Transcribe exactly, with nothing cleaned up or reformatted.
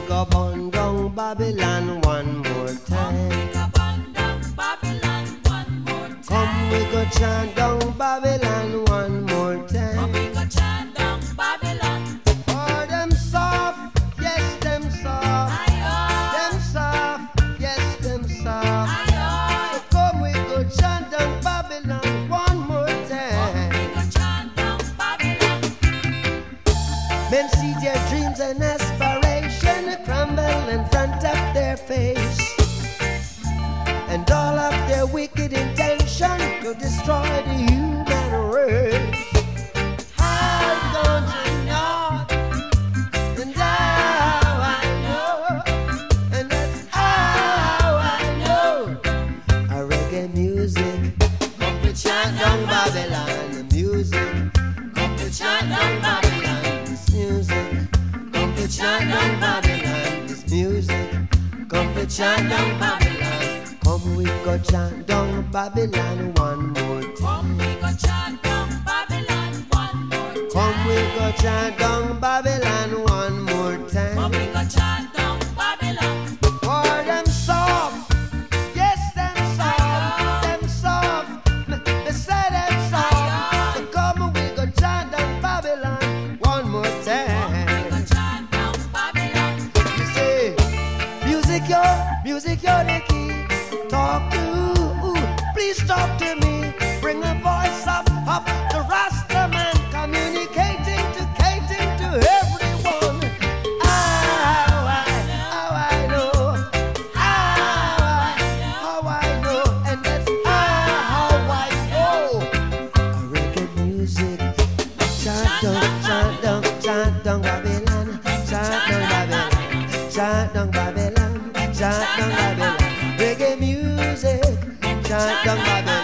go burn down Babylon one more time. Come we go chant down Babylon one more time. Come we go chant down Babylon. Oh, them soft, yes, them soft. Aye, Them soft, yes, them soft. aye, So come we go chant down Babylon one more come time. we go chant down Babylon. Men see their dreams and aspiration crumble in front of their face, and all of their wicked intention to destroy the human race. How don't you know? And how I know, and that's how I know. A reggae music, come to chant down Babylon. The music, come to chant down Babylon. This music, come to chant down Babylon. This music, come to chant down Babylon. Come we go chant down Babylon one more time. Come we go chant down Babylon one more time. Come we go chant down Babylon one more Come time. we go chant down Babylon. For them soft, yes them soft, them soft, me, me say them soft. So come we go chant down Babylon one more Come we time. go chant down Babylon. You say, music your, music your the key. Talk to, ooh, please talk to me. Bring a voice of, of the Rasta man, communicating to, catering to everyone. How I, how I know, how I, how I know, and that's how I know. A reggae music, chant down, chant down, chant down Babylon, chant down Babylon, chant down Babylon, chant down Babylon. Reggae music, chant down Babylon.